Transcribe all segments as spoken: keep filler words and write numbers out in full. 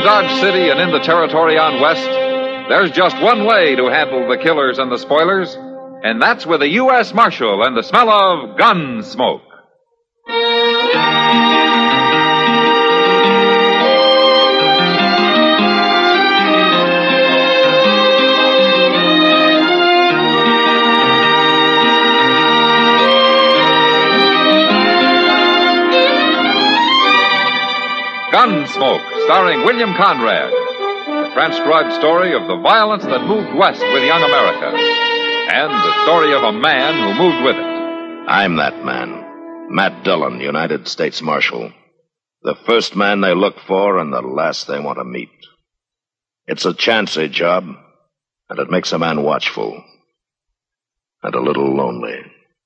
Dodge City and in the territory on West, there's just one way to handle the killers and the spoilers, and that's with a U S Marshal and the smell of gun smoke. Gunsmoke, starring William Conrad. The transcribed story of the violence that moved west with young America. And the story of a man who moved with it. I'm that man. Matt Dillon, United States Marshal. The first man they look for and the last they want to meet. It's a chancy job, and it makes a man watchful. And a little lonely.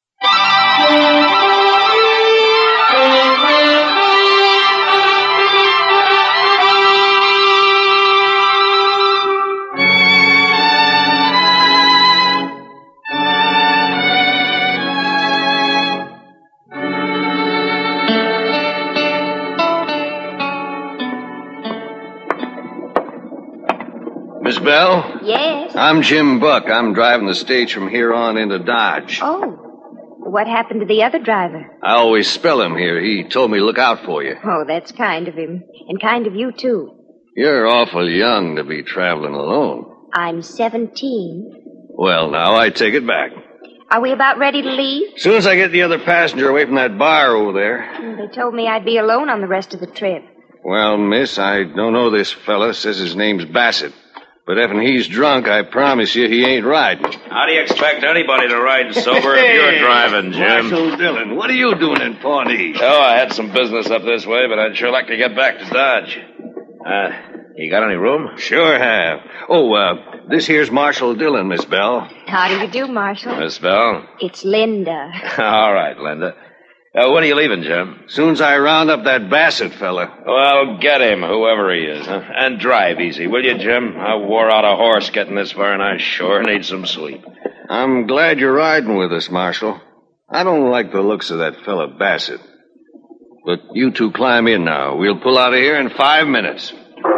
Miss Bell? Yes? I'm Jim Buck. I'm driving the stage from here on into Dodge. Oh. What happened to the other driver? I always spell him here. He told me to look out for you. Oh, that's kind of him. And kind of you, too. You're awful young to be traveling alone. I'm seventeen. Well, now, I take it back. Are we about ready to leave? As soon as I get the other passenger away from that bar over there. They told me I'd be alone on the rest of the trip. Well, miss, I don't know this fella. Says his name's Bassett. But if he's drunk, I promise you he ain't riding. How do you expect anybody to ride sober if you're driving, Jim? Marshal Dillon, what are you doing in Pawnee? Oh, I had some business up this way, but I'd sure like to get back to Dodge. Uh, you got any room? Sure have. Oh, uh, this here's Marshal Dillon, Miss Bell. How do you do, Marshal? Miss Bell? It's Linda. All right, Linda. Uh, when are you leaving, Jim? Soon as I round up that Bassett fella. Well, get him, whoever he is. Huh? And drive easy, will you, Jim? I wore out a horse getting this far, and I sure need some sleep. I'm glad you're riding with us, Marshal. I don't like the looks of that fella Bassett. But you two climb in now. We'll pull out of here in five minutes.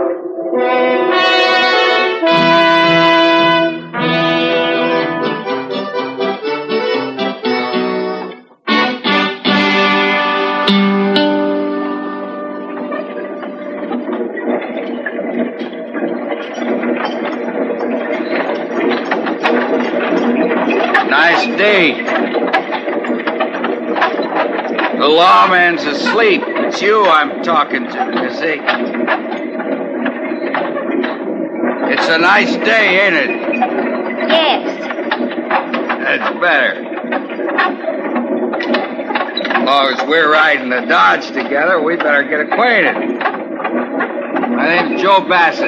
Nice day. The lawman's asleep. It's you I'm talking to, you see. It's a nice day, ain't it? Yes. That's better. As long as we're riding the Dodge together, we better get acquainted. My name's Joe Bassett.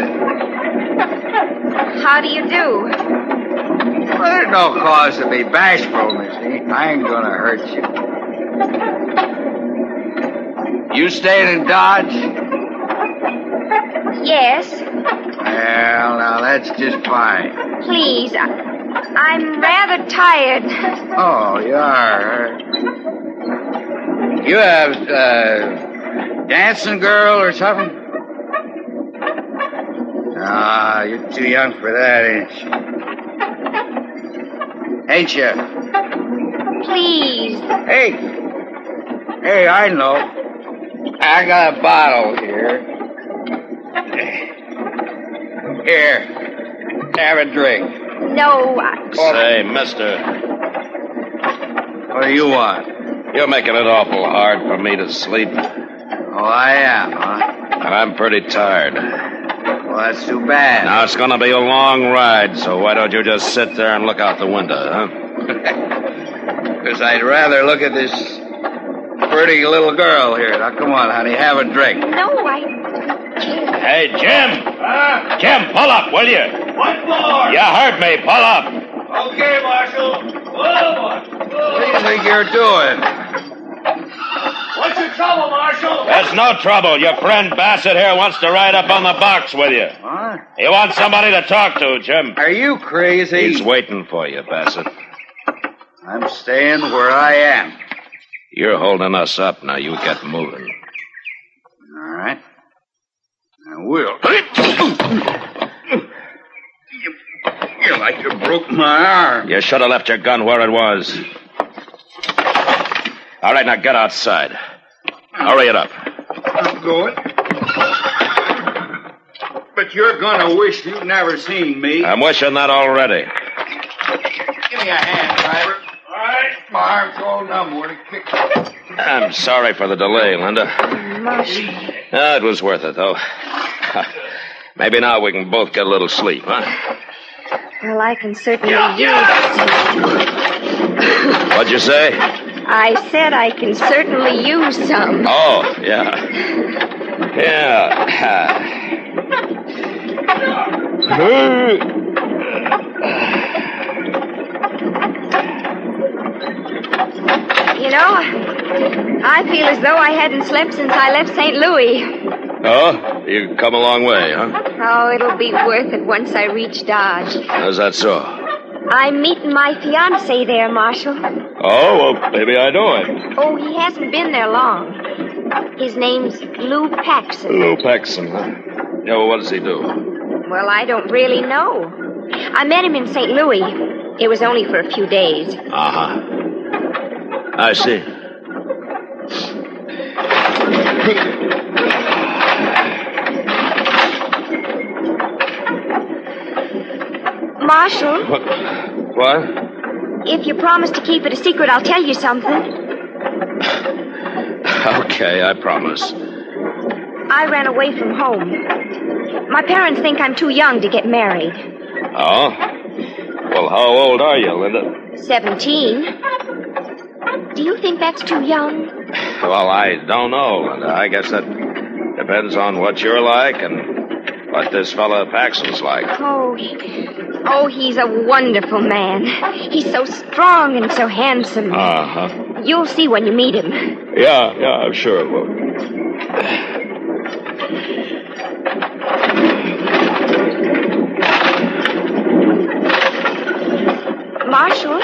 How do you do? Well, there's no cause to be bashful, Missy. I ain't gonna hurt you. You staying in Dodge? Yes. Well, now, that's just fine. Please, I, I'm rather tired. Oh, you are. You have, uh, dancing girl or something? Ah, you're too young for that, ain't you? Ain't you? Please. Hey. Hey, I know. I got a bottle here. Here. Have a drink. No, I... Say, mister, What do you want? you're making it awful hard for me to sleep. Oh, I am, huh? And I'm pretty tired. Well, that's too bad. Now, it's going to be a long ride, so why don't you just sit there and look out the window, huh? Because I'd rather look at this pretty little girl here. Now, come on, honey, have a drink. No, I... Hey, Jim! Huh? Jim, pull up, will you? What for? You heard me, pull up! Okay, Marshal. Whoa, What do you think you're doing? What's your trouble, Marshal? There's no trouble. Your friend Bassett here wants to ride up on the box with you. What? He wants somebody to talk to, Jim. Are you crazy? He's waiting for you, Bassett. I'm staying where I am. You're holding us up. Now you get moving. All right. will. you, you like you broke my arm. You should have left your gun where it was. All right, now get outside. Hurry it up. I'm going. But you're gonna wish you'd never seen me. I'm wishing that already. Give me a hand, driver. All right. My arm's all numb where to kick. I'm sorry for the delay, Linda. Marshal. Ah, it was worth it, though. Maybe now we can both get a little sleep, huh? Well, I can certainly use... What'd you say? I said I can certainly use some. Oh, yeah. Yeah. You know, I feel as though I hadn't slept since I left Saint Louis. Oh, you've come a long way, huh? Oh, it'll be worth it once I reach Dodge. How's that so? I'm meeting my fiancé there, Marshal. Oh, well, maybe I know him. Oh, he hasn't been there long. His name's Lou Paxson. Lou Paxson, huh? Yeah, well, what does he do? Well, I don't really know. I met him in Saint Louis. It was only for a few days. Uh-huh. I see. Marshal? What? What? If you promise to keep it a secret, I'll tell you something. Okay, I promise. I ran away from home. My parents think I'm too young to get married. Oh? Well, how old are you, Linda? Seventeen. Do you think that's too young? Well, I don't know, Linda. I guess that depends on what you're like and what this fella Paxson's like. Oh, he, oh, he's a wonderful man. He's so strong and so handsome. Uh-huh. You'll see when you meet him. Yeah, yeah, I'm sure it will. Marshal?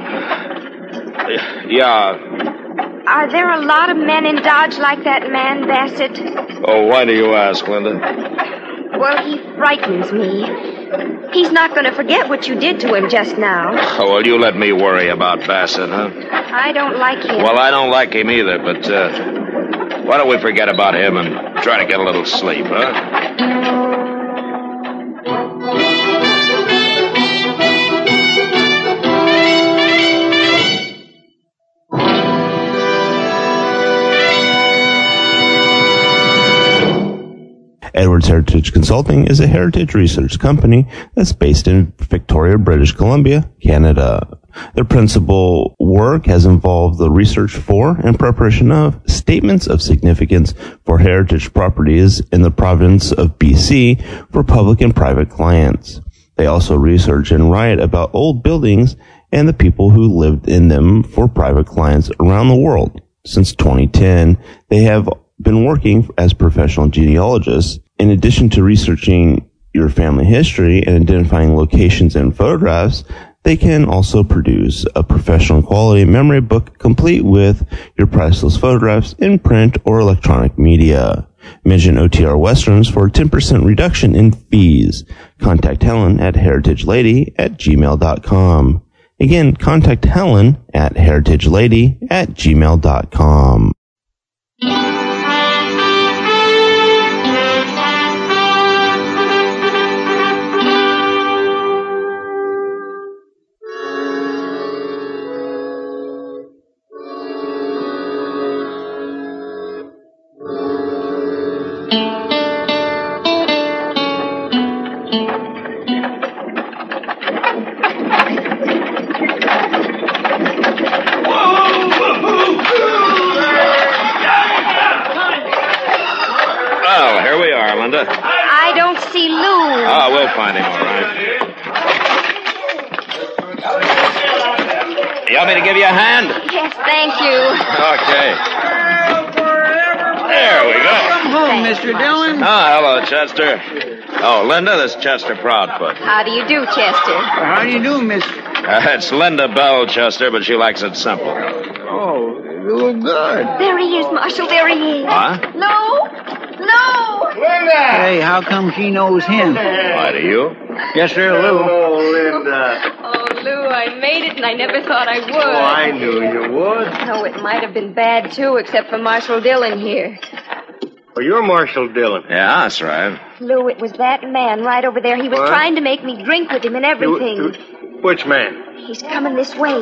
Yeah. Are there a lot of men in Dodge like that man, Bassett? Oh, why do you ask, Linda? Well, he frightens me. He's not going to forget what you did to him just now. Oh, well, you let me worry about Bassett, huh? I don't like him. Well, I don't like him either, but uh, why don't we forget about him and try to get a little sleep, huh? Edwards Heritage Consulting is a heritage research company that's based in Victoria, British Columbia, Canada. Their principal work has involved the research for and preparation of statements of significance for heritage properties in the province of B C for public and private clients. They also research and write about old buildings and the people who lived in them for private clients around the world. Since twenty ten, they have been working as professional genealogists. In addition to researching your family history and identifying locations and photographs, they can also produce a professional quality memory book complete with your priceless photographs in print or electronic media. Mention O T R Westerns for a ten percent reduction in fees. Contact Helen at heritagelady at gmail dot com. Again, contact Helen at heritagelady at gmail dot com. I don't see Lou. Oh, we'll find him, all right. You want me to give you a hand? Yes, thank you. Okay. There we go. Come home, Mister Dillon. Oh, hello, Chester. Oh, Linda, this is Chester Proudfoot. How do you do, Chester? How do you do, Mister? Uh, it's Linda Bell, Chester, but she likes it simple. Oh, you look good. There he is, Marshal. There he is. Huh? Lou! Lou! Linda! Hey, how come she knows him? Why, do you? Yes, sir, Lou. Oh, Linda. Oh, Lou, I made it, and I never thought I would. Oh, I knew you would. Oh, it might have been bad, too, except for Marshal Dillon here. Well, you're Marshal Dillon. Yeah, that's right. Lou, it was that man right over there. He was What? trying to make me drink with him and everything. You- you- which man? He's coming this way.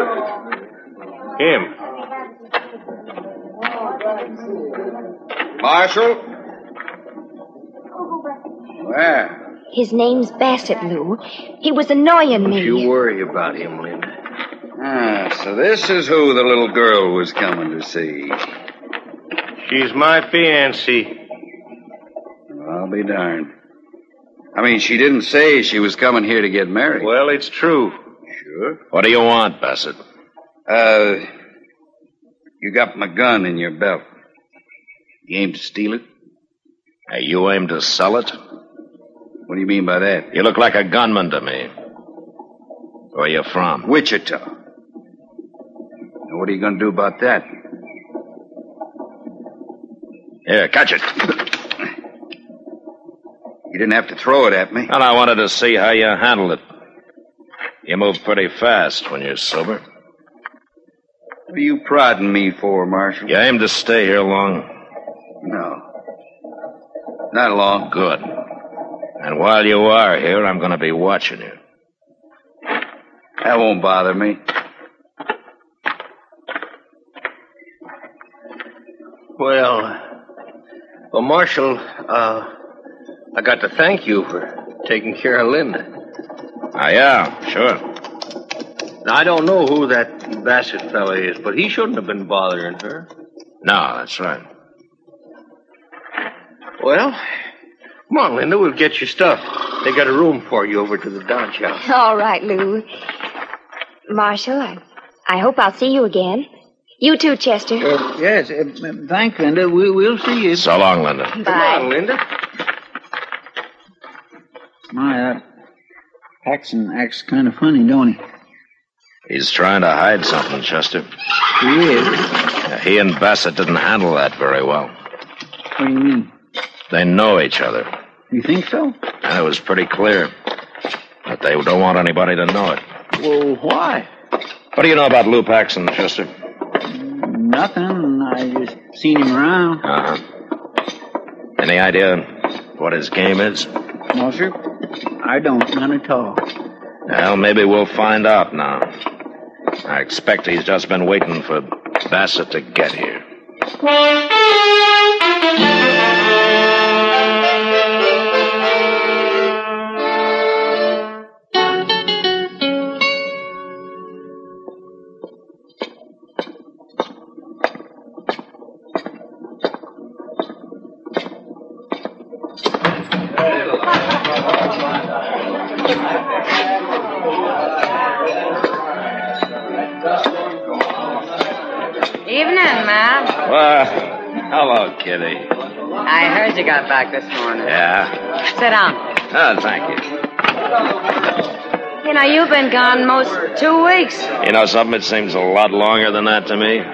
Him. Marshal? Where? His name's Bassett, Lou. He was annoying me. You worry about him, Linda. Ah, so this is who the little girl was coming to see. She's my fiancée. I'll be darned. I mean, she didn't say she was coming here to get married. Well, it's true. Sure. What do you want, Bassett? Uh, you got my gun in your belt. You aim to steal it? Hey, you aim to sell it? What do you mean by that? You look like a gunman to me. Where you from? Wichita. Now, what are you going to do about that? Here, catch it. You didn't have to throw it at me. And I wanted to see how you handled it. You move pretty fast when you're sober. What are you prodding me for, Marshal? You aim to stay here long? No. Not long. Good. And while you are here, I'm going to be watching you. That won't bother me. Well, well, Marshal, uh, I got to thank you for taking care of Linda. Ah, yeah, sure. Now, I don't know who that Bassett fella is, but he shouldn't have been bothering her. No, that's right. Well, come on, Linda, we'll get your stuff. They got a room for you over to the Dodge house. All right, Lou. Marshal, I, I hope I'll see you again. You too, Chester. Uh, yes, uh, thanks, Linda. We, we'll see you. So long, Linda. Come Bye. on, Linda. My, that Paxton acts kind of funny, don't he? He's trying to hide something, Chester. He is. Yeah, he and Bassett didn't handle that very well. What do you mean? They know each other. You think so? And it was pretty clear that they don't want anybody to know it. Well, why? What do you know about Lou Paxton, Chester? Nothing. I just seen him around. Uh-huh. Any idea what his game is? No, sir. I don't. None at all. Well, maybe we'll find out now. I expect he's just been waiting for Bassett to get here. Evening, Matt. Well, hello, Kitty. I heard you got back this morning. Yeah? Sit down. Oh, thank you. You know, you've been gone most two weeks. You know something? It seems a lot longer than that to me.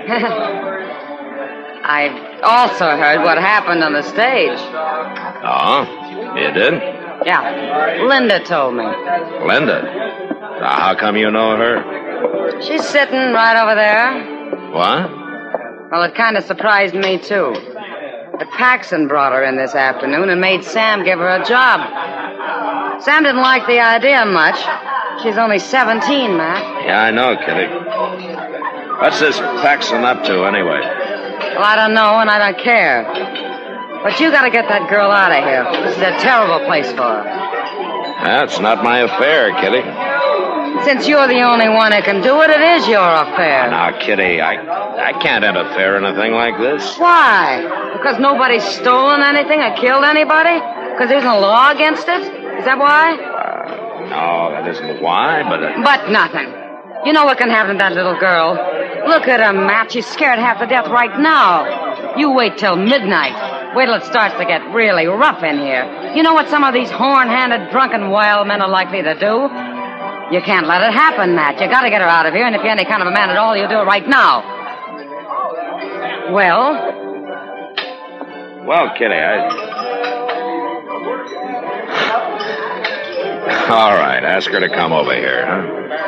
I've also heard what happened on the stage. Oh? You did? Yeah. Linda told me. Linda? Now, how come you know her? She's sitting right over there. What? Well, it kind of surprised me, too. But Paxton brought her in this afternoon and made Sam give her a job. Sam didn't like the idea much. She's only seventeen, Matt. Yeah, I know, Kitty. What's this Paxton up to, anyway? Well, I don't know, and I don't care. But you gotta get that girl out of here. This is a terrible place for her. That's not my affair, Kitty. Since you're the only one who can do it, it is your affair. Now, Kitty, I I can't interfere in a thing like this. Why? Because nobody's stolen anything or killed anybody? Because there's no law against it? Is that why? Uh, no, that isn't why, but... Uh, But nothing. You know what can happen to that little girl? Look at her, Matt. She's scared half to death right now. You wait till midnight. Wait till it starts to get really rough in here. You know what some of these horn-handed, drunken wild men are likely to do? You can't let it happen, Matt. You gotta get her out of here, and if you're any kind of a man at all, you'll do it right now. Well? Well, Kitty, I... All right, ask her to come over here, huh?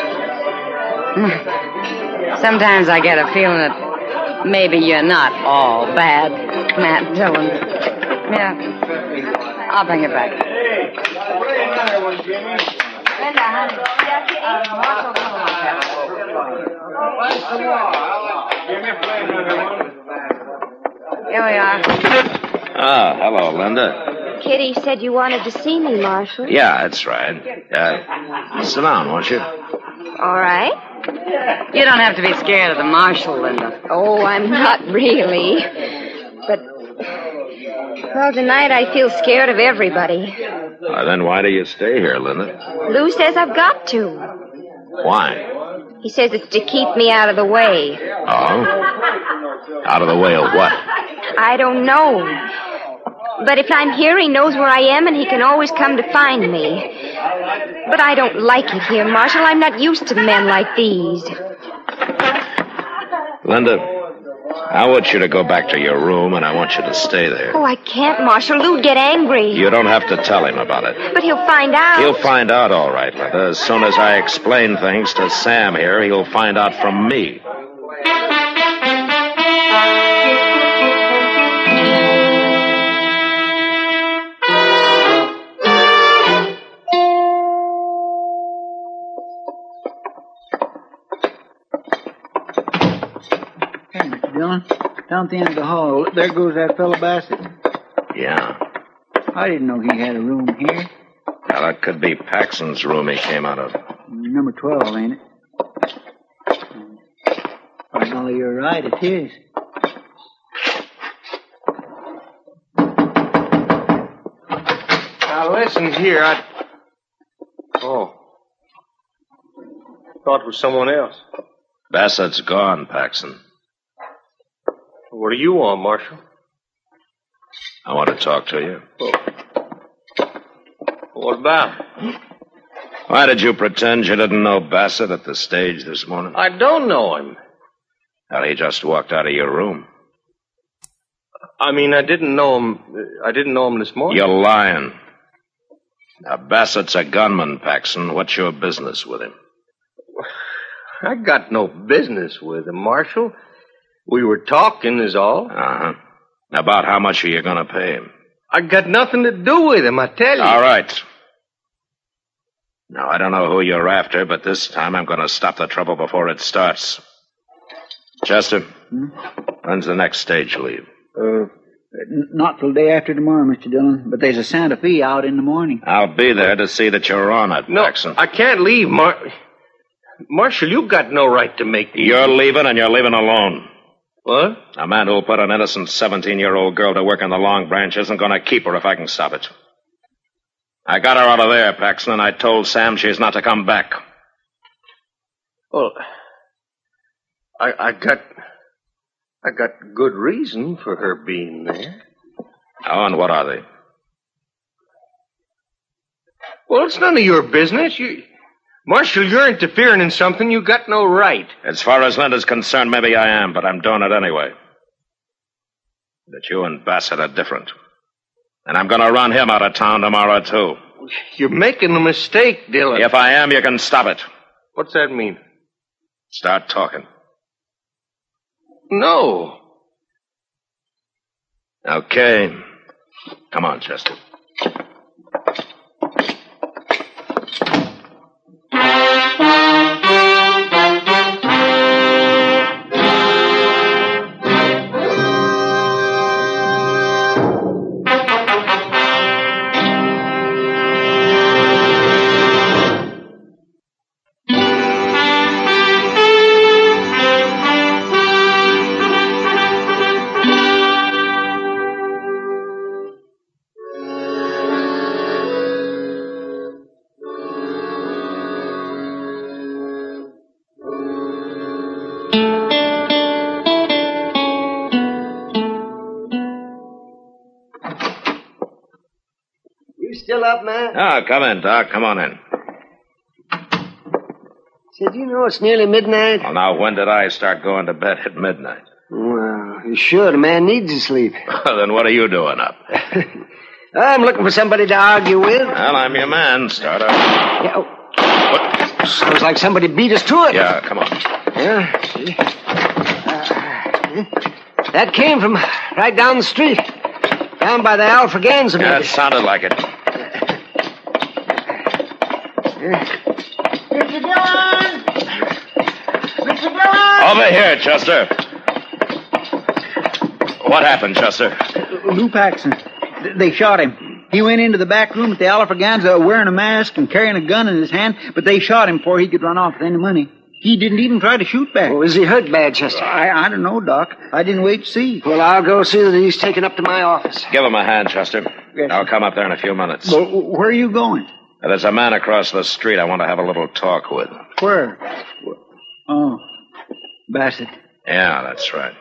Sometimes I get a feeling that maybe you're not all bad, Matt Dillon. Yeah. I'll bring it back. Linda, honey. Here we are. Ah, hello, Linda. Kitty said you wanted to see me, Marshal. Yeah, that's right. Uh, sit down, won't you? All right. You don't have to be scared of the marshal, Linda. Oh, I'm not really. But, well, tonight I feel scared of everybody. Well, then why do you stay here, Linda? Lou says I've got to. Why? He says it's to keep me out of the way. Oh? Out of the way of what? I don't know. But if I'm here, he knows where I am, and he can always come to find me. But I don't like it here, Marshal. I'm not used to men like these. Linda, I want you to go back to your room, and I want you to stay there. Oh, I can't, Marshal. Lou'd get angry. You don't have to tell him about it. But he'll find out. He'll find out, all right, Linda. As soon as I explain things to Sam here, he'll find out from me. Dillon, down at the end of the hall, there goes that fellow Bassett. Yeah. I didn't know he had a room here. Well, that could be Paxton's room he came out of. Number twelve, ain't it? By golly, you're right, it is. Now, listen here, I... Oh. Thought it was someone else. Bassett's gone, Paxton. What do you want, Marshal? I want to talk to you. Oh. What about? Why did you pretend you didn't know Bassett at the stage this morning? I don't know him. Well, he just walked out of your room. I mean, I didn't know him. I didn't know him this morning. You're lying. Now, Bassett's a gunman, Paxton. What's your business with him? I got no business with him, Marshal. We were talking, is all. Uh-huh. About how much are you going to pay him? I got nothing to do with him, I tell you. All right. Now, I don't know who you're after, but this time I'm going to stop the trouble before it starts. Chester, Hmm? when's the next stage leave? Uh, n- not till day after tomorrow, Mister Dillon. But there's a Santa Fe out in the morning. I'll be there to see that you're on it, No, Paxton. I can't leave, Mar... Marshal, you got no right to make these... You're leaving, and you're leaving alone. What? A man who'll put an innocent seventeen-year-old girl to work in the Long Branch isn't going to keep her if I can stop it. I got her out of there, Paxton, and I told Sam she's not to come back. Well, I, I got... I got good reason for her being there. Oh, and what are they? Well, it's none of your business. You... Marshal, you're interfering in something you got no right. As far as Linda's concerned, maybe I am, but I'm doing it anyway. But you and Bassett are different. And I'm going to run him out of town tomorrow, too. You're making a mistake, Dillon. If I am, you can stop it. What's that mean? Start talking. No. Okay. Come on, Chester. Still up, man? Ah, come in, Doc. Come on in. Said, you know it's nearly midnight? Well, now, when did I start going to bed at midnight? Well, you should. A man needs to sleep. Then what are you doing up? I'm looking for somebody to argue with. Well, I'm your man, Starter. Yeah, oh. What? Sounds like somebody beat us to it. Yeah, come on. Yeah. See? Uh, that came from right down the street. Down by the Alfraganza. Yeah, it sounded like it. Mister Dillon! Mister Dillon! Over here, Chester. What happened, Chester? Lou Paxson. They shot him. He went into the back room at the Alfraganza wearing a mask and carrying a gun in his hand, but they shot him before he could run off with any money. He didn't even try to shoot back. Well, is he hurt bad, Chester? I, I don't know, Doc. I didn't wait to see. Well, I'll go see that he's taken up to my office. Give him a hand, Chester. Yes. I'll come up there in a few minutes. Well, where are you going? There's a man across the street I want to have a little talk with. Where? Oh, Bassett. Yeah, that's right.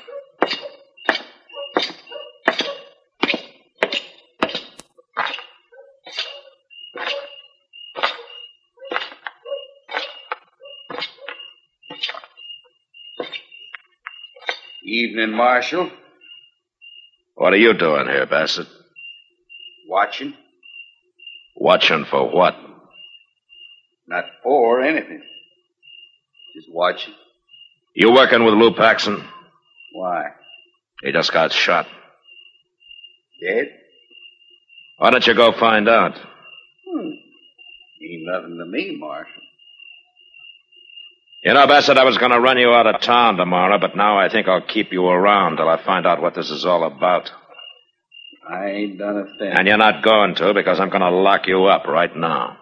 Evening, Marshal. What are you doing here, Bassett? Watching? Watching for what? Not for anything. Just watching. You working with Lou Paxson? Why? He just got shot. Dead? Why don't you go find out? Hmm. Ain't nothing to me, Marshal. You know, Bassett, I was going to run you out of town tomorrow, but now I think I'll keep you around till I find out what this is all about. I ain't done a thing. And you're not going to, because I'm going to lock you up right now.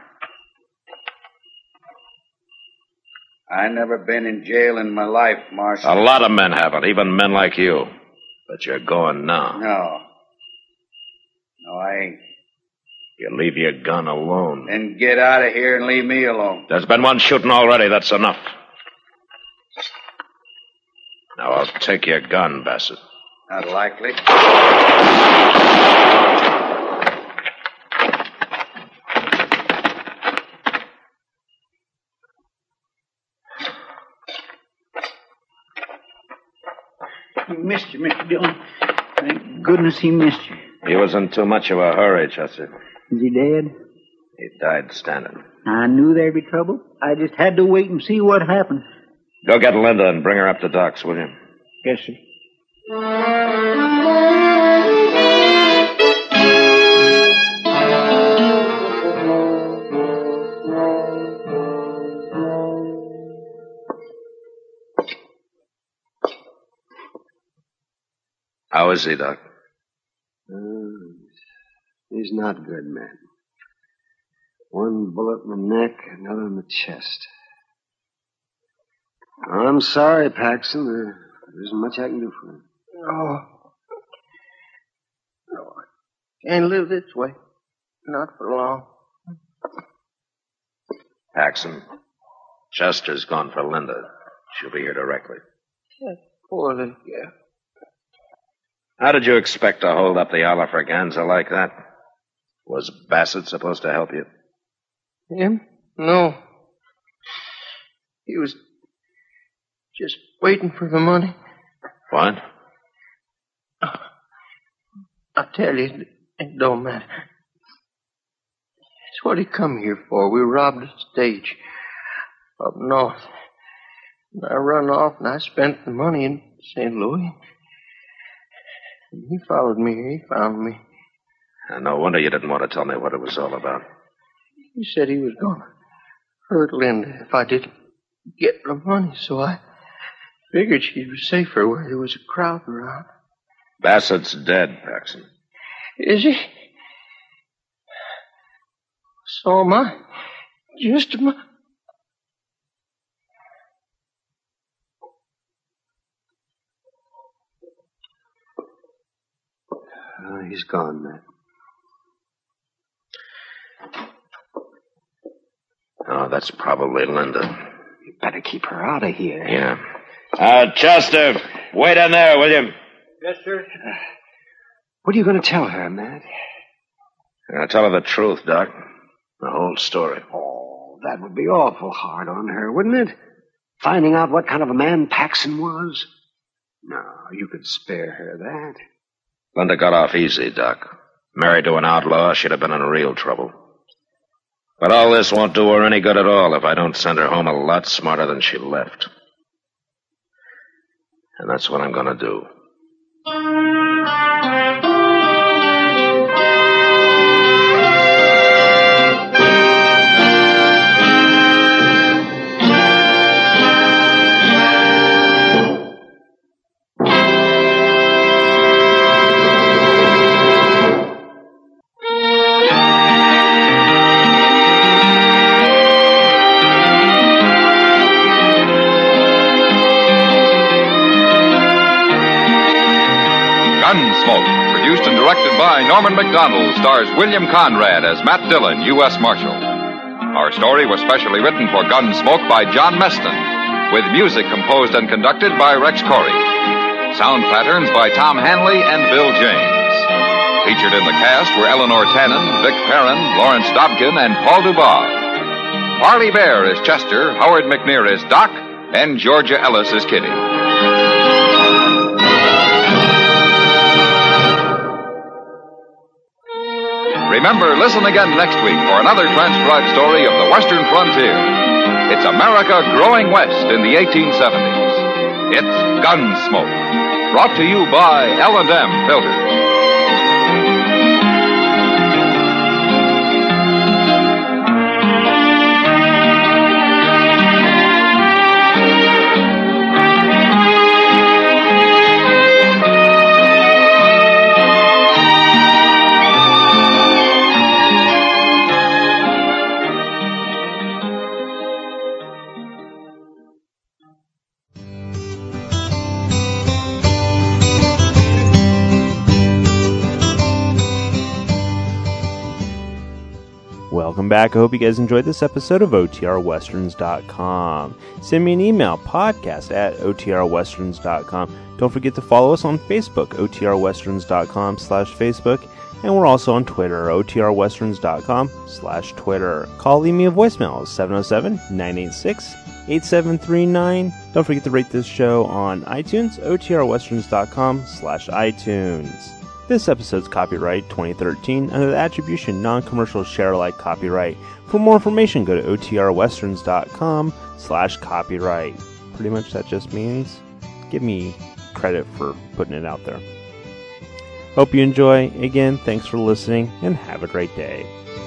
I never been in jail in my life, Marshal. A lot of men haven't, even men like you. But you're going now. No. No, I ain't. You leave your gun alone. Then get out of here and leave me alone. There's been one shooting already. That's enough. Now, I'll take your gun, Bassett. Not likely. He missed you, Mister Dillon. Thank goodness he missed you. He was in too much of a hurry, Chester. Is he dead? He died standing. I knew there'd be trouble. I just had to wait and see what happened. Go get Linda and bring her up to Doc's, will you? Yes, sir. How is he, Doc? Uh, he's not good, man. One bullet in the neck, another in the chest. I'm sorry, Paxson. There, there isn't much I can do for him. Oh. No, I can't live this way. Not for long. Paxson, Chester's gone for Linda. She'll be here directly. That poor little girl. How did you expect to hold up the Alfraganza like that? Was Bassett supposed to help you? Him? No. He was just waiting for the money. What? I tell you, it don't matter. It's what he come here for. We robbed a stage up north. And I run off and I spent the money in Saint Louis. And he followed me here. He found me. And no wonder you didn't want to tell me what it was all about. He said he was going to hurt Linda if I didn't get the money, so I figured she was safer where there was a crowd around. Bassett's dead, Paxson. Is he? So am I. Just am I. Uh, he's gone, Matt. Oh, that's probably Linda. You better keep her out of here. Yeah. Uh, Chester, wait in there, will you? Yes, sir. Uh, what are you going to tell her, Matt? I'm going to tell her the truth, Doc. The whole story. Oh, that would be awful hard on her, wouldn't it? Finding out what kind of a man Paxson was? No, you could spare her that. Linda got off easy, Doc. Married to an outlaw, she'd have been in real trouble. But all this won't do her any good at all if I don't send her home a lot smarter than she left. And that's what I'm going to do. Gunsmoke, produced and directed by Norman Macdonald, stars William Conrad as Matt Dillon, U S Marshal. Our story was specially written for Gunsmoke by John Meston, with music composed and conducted by Rex Corey. Sound patterns by Tom Hanley and Bill James. Featured in the cast were Eleanor Tannen, Vic Perrin, Lawrence Dobkin, and Paul Dubois. Parley Bear is Chester, Howard McNear is Doc, and Georgia Ellis is Kitty. Remember, listen again next week for another transcribed story of the Western frontier. It's America growing west in the eighteen seventies. It's Gunsmoke, brought to you by L and M Filters. Welcome back. I hope you guys enjoyed this episode of O T R Westerns dot com. Send me an email, podcast at O T R Westerns dot com. Don't forget to follow us on Facebook, O T R Westerns dot com slash Facebook. And we're also on Twitter, O T R Westerns dot com slash Twitter. Call, leave me a voicemail, seven oh seven, nine eight six, eight seven three nine. Don't forget to rate this show on iTunes, O T R Westerns dot com slash iTunes. This episode's copyright twenty thirteen under the Attribution Non-Commercial Share-alike copyright. For more information, go to O T R Westerns dot com slash copyright. Pretty much that just means give me credit for putting it out there. Hope you enjoy. Again, thanks for listening, and have a great day.